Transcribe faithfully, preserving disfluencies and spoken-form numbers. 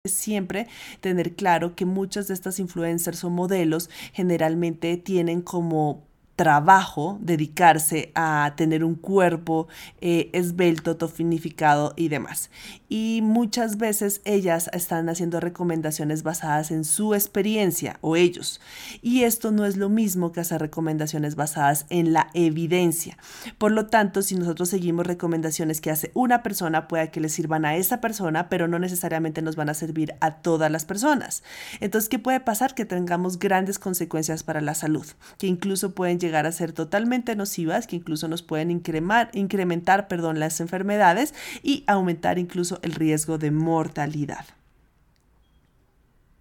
Siempre tener claro que muchas de estas influencers o modelos generalmente tienen como trabajo dedicarse a tener un cuerpo eh, esbelto, tonificado y demás. Y muchas veces ellas están haciendo recomendaciones basadas en su experiencia o ellos. Y esto no es lo mismo que hacer recomendaciones basadas en la evidencia. Por lo tanto, si nosotros seguimos recomendaciones que hace una persona, puede que le sirvan a esa persona, pero no necesariamente nos van a servir a todas las personas. Entonces, ¿qué puede pasar? Que tengamos grandes consecuencias para la salud, que incluso pueden llegar a ser totalmente nocivas, que incluso nos pueden incrementar, incrementar perdón, las enfermedades y aumentar incluso el riesgo de mortalidad.